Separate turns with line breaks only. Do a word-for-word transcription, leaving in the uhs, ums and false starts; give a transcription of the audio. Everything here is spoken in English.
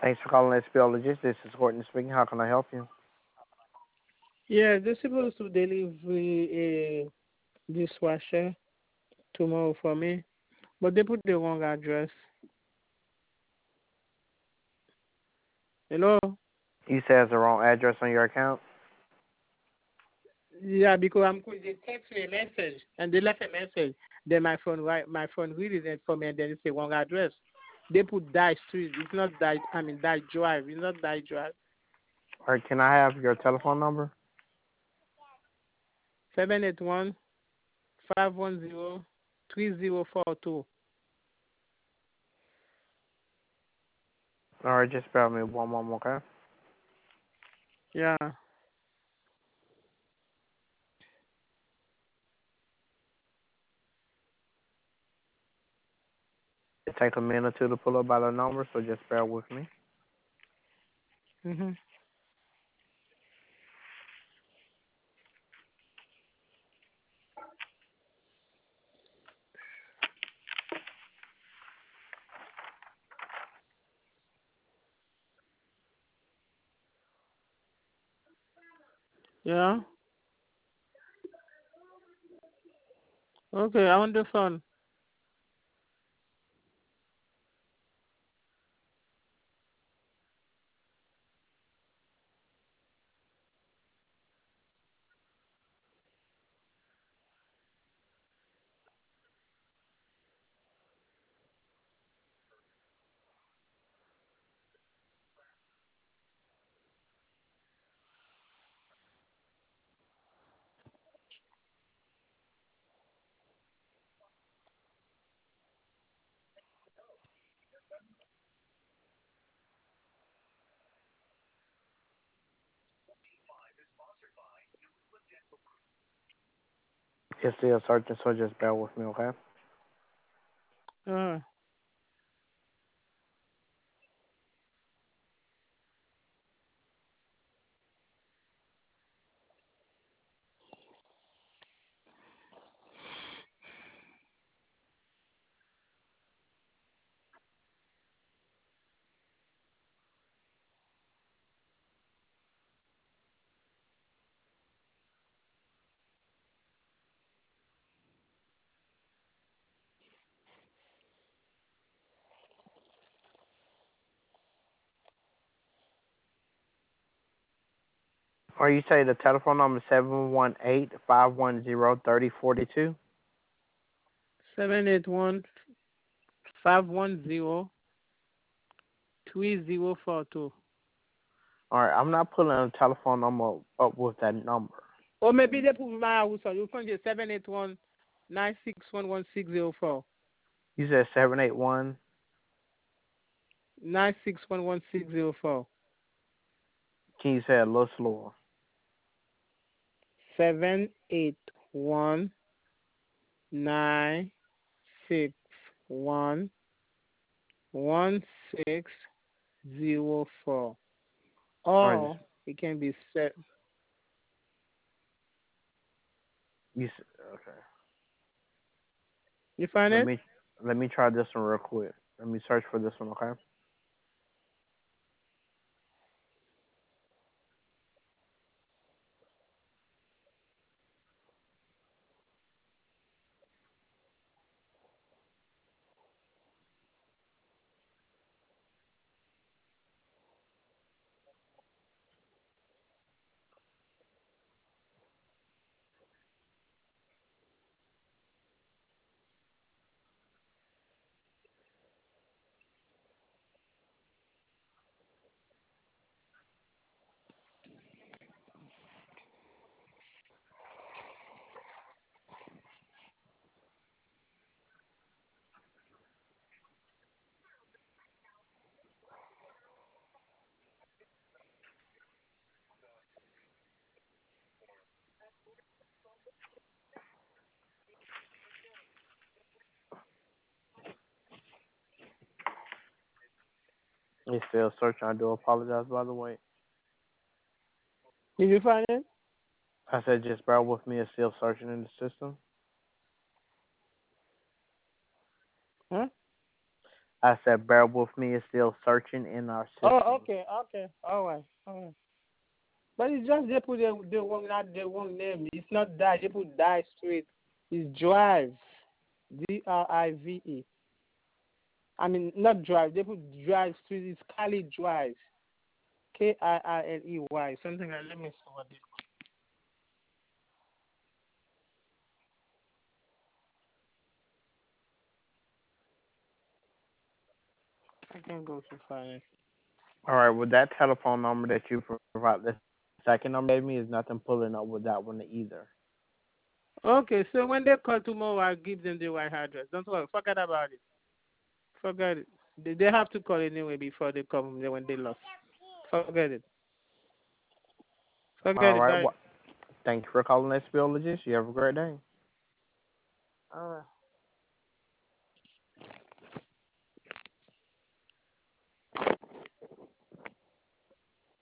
Thanks for calling S P L Logistics. This is Horton speaking. How can I help you?
Yeah, they're supposed to deliver a dishwasher tomorrow for me, but they put the wrong address. Hello?
You said it's the wrong address on your account.
Yeah, because I'm they text me a message and they left a message. Then my phone right my phone reads it for me and then it's the wrong address. They put Die Street. It's not Die I mean Die Drive. It's not Die Drive.
Or can I have your telephone number?
Seven eight one five one zero three zero four two.
All right, just bear with me one moment, okay?
Yeah.
It takes a minute or two to pull up by the number, so just bear with me.
Mhm. Yeah. Okay, I'm on the phone.
It's still searching, so just bear with me, okay?
Uh,
Or you say the telephone number is seven one eight five one zero three zero four two?
seven eight one five one zero three zero four two.
All right, I'm not pulling a telephone number up with that number.
Or maybe they put my house on. You can just seven eight one nine six one one six zero four.
You said seven eight one.
Nine six one one six zero four.
Can you say it a little slower?
Seven eight one nine six one one six zero four.
All right, just,
Or it can be set.
you s- okay.
You find
Let
it?
me let me try this one real quick. Let me search for this one, okay? It's still searching. I do apologize, by the way.
Did you find it?
I said just bear with me. It's still searching in the system.
Huh?
I said, bear with me. It's still searching in our
Oh,
system.
okay, okay, all right, all right. But it's just they put the, the wrong, not the wrong name. It's not die. They put die street. It's drive. D R I V E. I mean, not drive. They put drive street. It's Cali Drive. K I I L E Y. Something like. Let me see what this. I can go to find it.
All right, with that telephone number that you provide, the second number you gave me is nothing pulling up with that one either.
Okay, so when they call tomorrow, I'll give them the right address. Don't worry. Forget about it. Forget it. They, they have to call anyway before they come when they lost. Forget it. Forget
All
it.
right,
Bye.
well, thank you for calling Spiologist. You have a great day.
All right.